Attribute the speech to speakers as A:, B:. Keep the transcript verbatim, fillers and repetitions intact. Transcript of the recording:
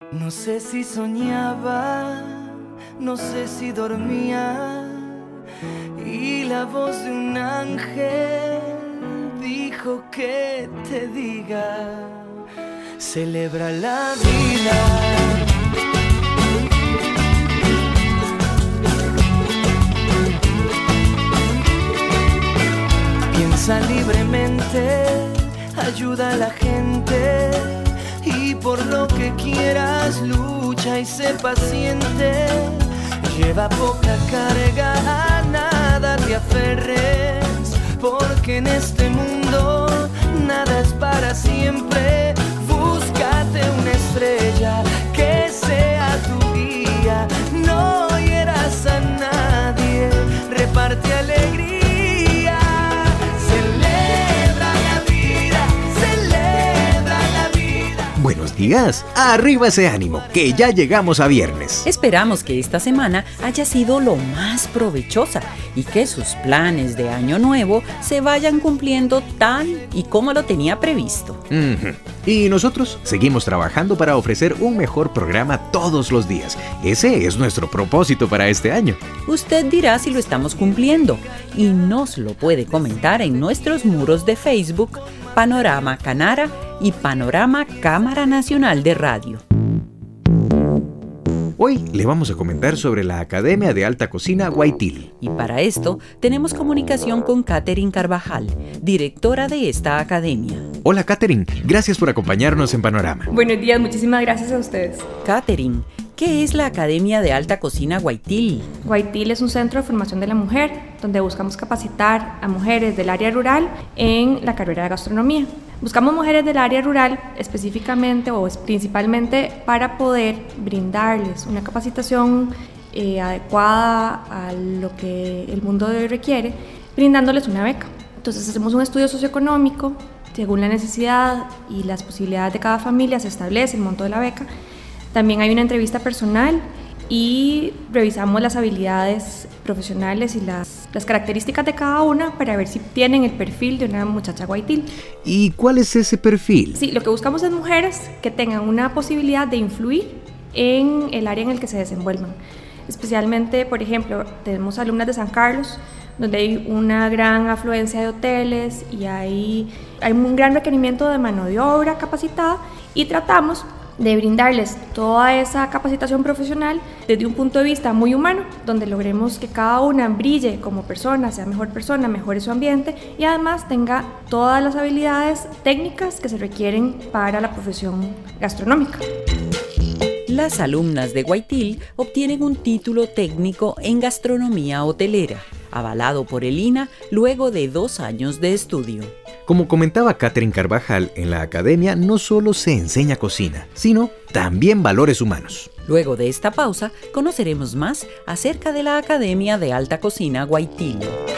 A: No sé si soñaba, no sé si dormía, y la voz de un ángel dijo que te diga, celebra la vida. Piensa libremente, ayuda a la gente, y por lo que quieras lucha y sé paciente. Lleva poca carga, a nada te aferres, porque en este mundo nada es para siempre. Búscate una estrella que sea tu guía, no hieras a nadie, reparte alegría.
B: Buenos días, arriba ese ánimo, que ya llegamos a viernes.
C: Esperamos que esta semana haya sido lo más provechosa y que sus planes de año nuevo se vayan cumpliendo tal y como lo tenía previsto.
B: Uh-huh. Y nosotros seguimos trabajando para ofrecer un mejor programa todos los días. Ese es nuestro propósito para este año.
C: Usted dirá si lo estamos cumpliendo y nos lo puede comentar en nuestros muros de Facebook, Panorama Canara y Panorama Cámara Nacional de Radio.
B: Hoy le vamos a comentar sobre la Academia de Alta Cocina Guaitil.
C: Y para esto tenemos comunicación con Catherine Carvajal, directora de esta academia.
B: Hola Catherine, gracias por acompañarnos en Panorama.
D: Buenos días, muchísimas gracias a ustedes.
C: Catherine, ¿qué es la Academia de Alta Cocina Guaitil?
D: Guaitil es un centro de formación de la mujer, donde buscamos capacitar a mujeres del área rural en la carrera de gastronomía. Buscamos mujeres del área rural específicamente o principalmente para poder brindarles una capacitación eh, adecuada a lo que el mundo de hoy requiere, brindándoles una beca. Entonces hacemos un estudio socioeconómico, según la necesidad y las posibilidades de cada familia se establece el monto de la beca. También hay una entrevista personal y revisamos las habilidades profesionales y las, las características de cada una para ver si tienen el perfil de una muchacha guaitil.
B: ¿Y cuál es ese perfil?
D: Sí, lo que buscamos es mujeres que tengan una posibilidad de influir en el área en el que se desenvuelvan. Especialmente, por ejemplo, tenemos alumnas de San Carlos, donde hay una gran afluencia de hoteles y hay, hay un gran requerimiento de mano de obra capacitada, y tratamos de brindarles toda esa capacitación profesional desde un punto de vista muy humano, donde logremos que cada una brille como persona, sea mejor persona, mejore su ambiente y además tenga todas las habilidades técnicas que se requieren para la profesión gastronómica.
C: Las alumnas de Guaitil obtienen un título técnico en gastronomía hotelera, avalado por el I N A luego de dos años de estudio.
B: Como comentaba Catherine Carvajal, en la academia no solo se enseña cocina, sino también valores humanos.
C: Luego de esta pausa, conoceremos más acerca de la Academia de Alta Cocina Guaitil.